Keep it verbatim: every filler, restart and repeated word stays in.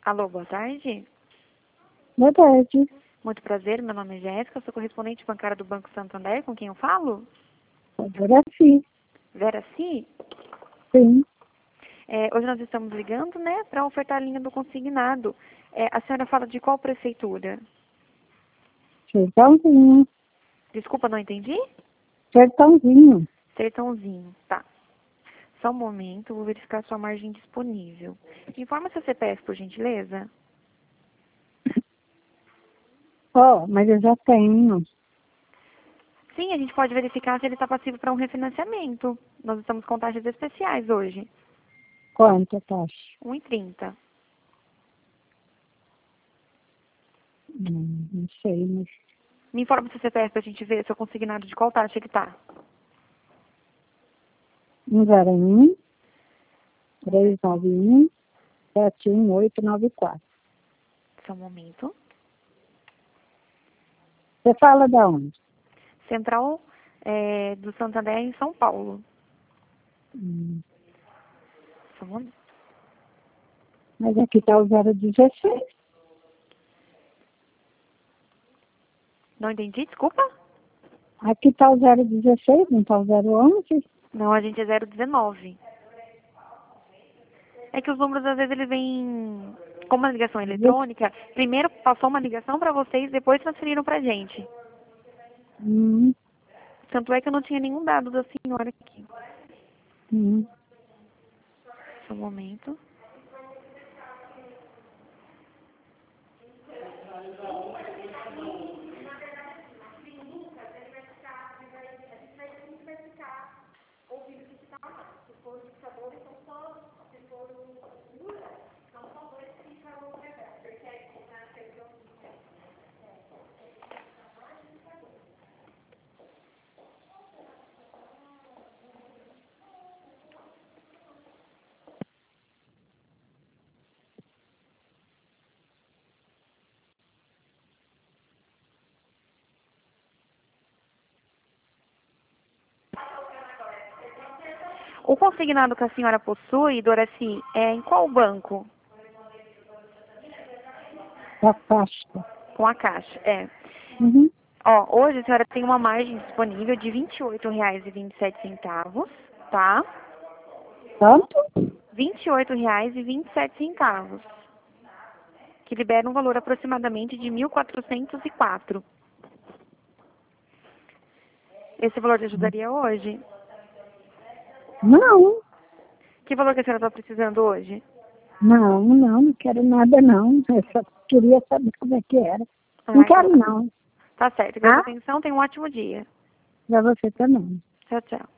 Alô, boa tarde. Boa tarde. Muito prazer, meu nome é Jéssica, sou correspondente bancária do Banco Santander, com quem eu falo? Veraci. Veraci? Sim. É, hoje nós estamos ligando, né, para ofertar a linha do consignado. É, a senhora fala de qual prefeitura? Sertãozinho. Desculpa, não entendi? Sertãozinho. Sertãozinho, tá. Só um momento, vou verificar sua margem disponível. Informa seu C P F, por gentileza. Ó, oh, mas eu já tenho. Sim, a gente pode verificar se ele está passivo para um refinanciamento. Nós estamos com taxas especiais hoje. Quanto a taxa? um e trinta. Não, não sei, mas... Me informa seu C P F para a gente ver seu consignado de qual taxa ele está. um zero um, três nove um, sete um oito nove quatro. Só um momento. Você fala de onde? Central é, do Santander em São Paulo. Hum. Só um momento. Mas aqui está o zero dezesseis. Não entendi, desculpa? Aqui está o zero dezesseis, não está o zero onze. Não, a gente é zero dezenove. É que os números, às vezes, eles vêm como uma ligação eletrônica. Primeiro passou uma ligação para vocês, depois transferiram para a gente. Hum. Tanto é que eu não tinha nenhum dado da senhora aqui. Hum. Só um momento. O consignado que a senhora possui, Doraci, é em qual banco? Da Caixa. Com a Caixa, é. Uhum. Ó, hoje a senhora tem uma margem disponível de vinte e oito reais e vinte e sete centavos, tá? Quanto? vinte e oito reais e vinte e sete centavos, que libera um valor aproximadamente de mil quatrocentos e quatro. Esse valor te ajudaria hoje? Não. Que valor que a senhora está precisando hoje? Não, não, não quero nada não. Eu só queria saber como é que era. Ah, Não então quero tá. não. Tá certo. Agradeço a Ah? atenção. Tenha um ótimo dia. Pra você também. Tchau, tchau.